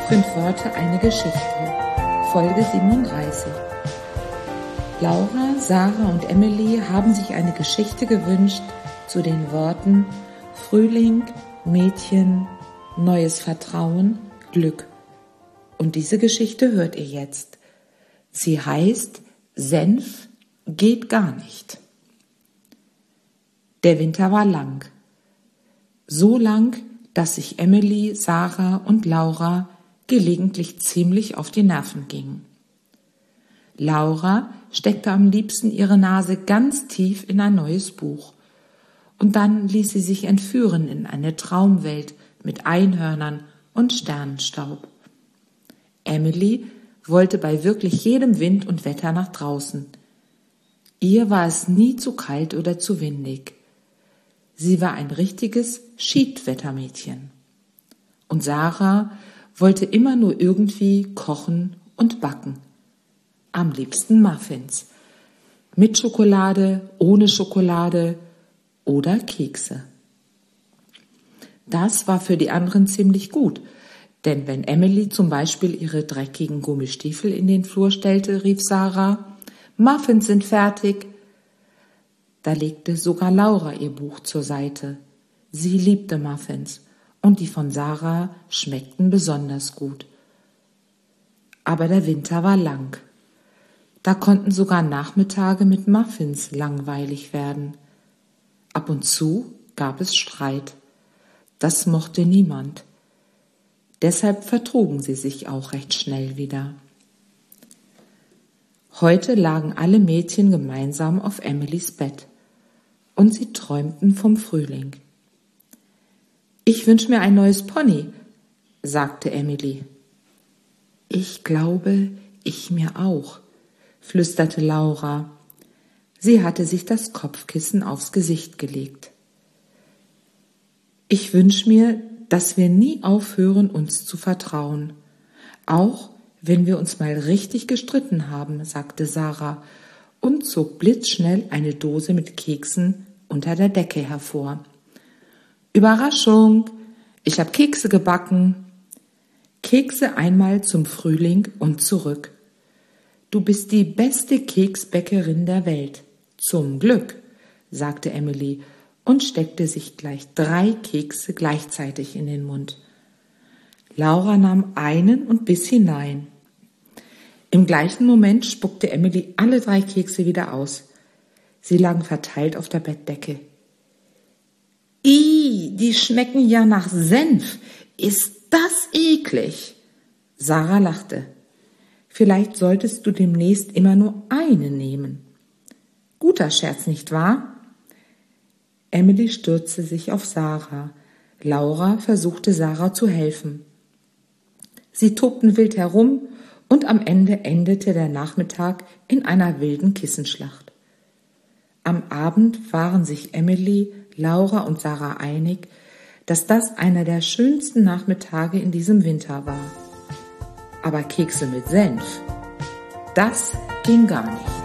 5 Worte, eine Geschichte. Folge 37. Laura, Sarah und Emily haben sich eine Geschichte gewünscht zu den Worten Frühling, Mädchen, neues Vertrauen, Glück. Und diese Geschichte hört ihr jetzt. Sie heißt Senf geht gar nicht. Der Winter war lang. So lang, dass sich Emily, Sarah und Laura gelegentlich ziemlich auf die Nerven gingen. Laura steckte am liebsten ihre Nase ganz tief in ein neues Buch. Und dann ließ sie sich entführen in eine Traumwelt mit Einhörnern und Sternenstaub. Emily wollte bei wirklich jedem Wind und Wetter nach draußen. Ihr war es nie zu kalt oder zu windig. Sie war ein richtiges Schiedwettermädchen. Und Sarah wollte immer nur irgendwie kochen und backen. Am liebsten Muffins. Mit Schokolade, ohne Schokolade oder Kekse. Das war für die anderen ziemlich gut, denn wenn Emily zum Beispiel ihre dreckigen Gummistiefel in den Flur stellte, rief Sarah, Muffins sind fertig. Da legte sogar Laura ihr Buch zur Seite. Sie liebte Muffins und die von Sarah schmeckten besonders gut. Aber der Winter war lang. Da konnten sogar Nachmittage mit Muffins langweilig werden. Ab und zu gab es Streit. Das mochte niemand. Deshalb vertrugen sie sich auch recht schnell wieder. Heute lagen alle Mädchen gemeinsam auf Emilys Bett und sie träumten vom Frühling. Ich wünsche mir ein neues Pony, sagte Emily. Ich glaube, ich mir auch, flüsterte Laura. Sie hatte sich das Kopfkissen aufs Gesicht gelegt. Ich wünsche mir, dass wir nie aufhören, uns zu vertrauen, auch wenn wir uns mal richtig gestritten haben, sagte Sarah und zog blitzschnell eine Dose mit Keksen unter der Decke hervor. Überraschung, ich habe Kekse gebacken. Kekse einmal zum Frühling und zurück. Du bist die beste Keksbäckerin der Welt. Zum Glück, sagte Emily und steckte sich gleich 3 Kekse gleichzeitig in den Mund. Laura nahm einen und biss hinein. Im gleichen Moment spuckte Emily alle 3 Kekse wieder aus. Sie lagen verteilt auf der Bettdecke. Ih, die schmecken ja nach Senf. Ist das eklig? Sarah lachte. Vielleicht solltest du demnächst immer nur eine nehmen. Guter Scherz, nicht wahr? Emily stürzte sich auf Sarah. Laura versuchte Sarah zu helfen. Sie tobten wild herum und am Ende endete der Nachmittag in einer wilden Kissenschlacht. Am Abend waren sich Emily, Laura und Sarah einig, dass das einer der schönsten Nachmittage in diesem Winter war. Aber Kekse mit Senf, das ging gar nicht.